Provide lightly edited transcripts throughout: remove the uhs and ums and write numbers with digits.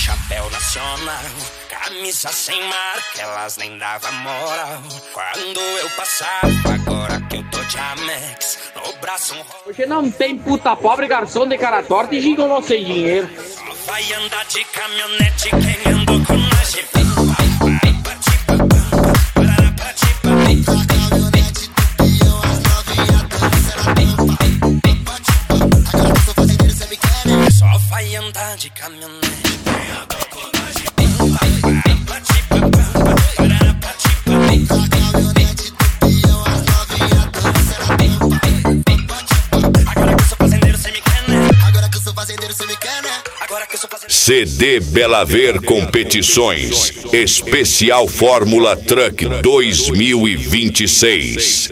chapéu nacional, camisa sem marca, elas nem davam moral. Quando eu passava, agora que eu tô de Amex, no braço Hoje não tem puta pobre, garçom de cara torta e gigolô sem dinheiro. só vai andar de caminhonete quem andou com a Jeep. Só vai andar de caminhonete. CD Bela Ver Competições Especial Fórmula Truck 2026.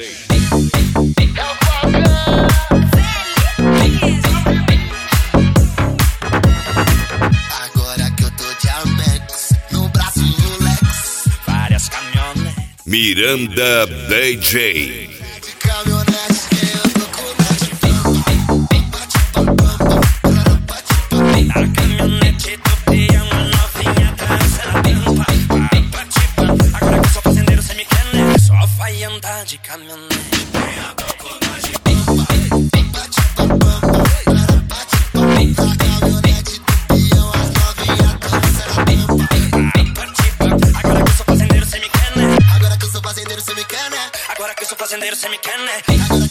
Agora que eu tô de Amex, no braço Rolex, Várias caminhonetes. Miranda DJ. de caminhonete que eu tô com Na caminhonete do peão, a novinha dança na tampa. Agora que eu sou fazendeiro, cê me quer, né? Só vai andar de caminhonete. Agora que eu sou fazendeiro, cê me quer, né? Agora que eu sou fazendeiro, cê me quer, né? Agora que eu sou fazendeiro, cê me quer, né? Agora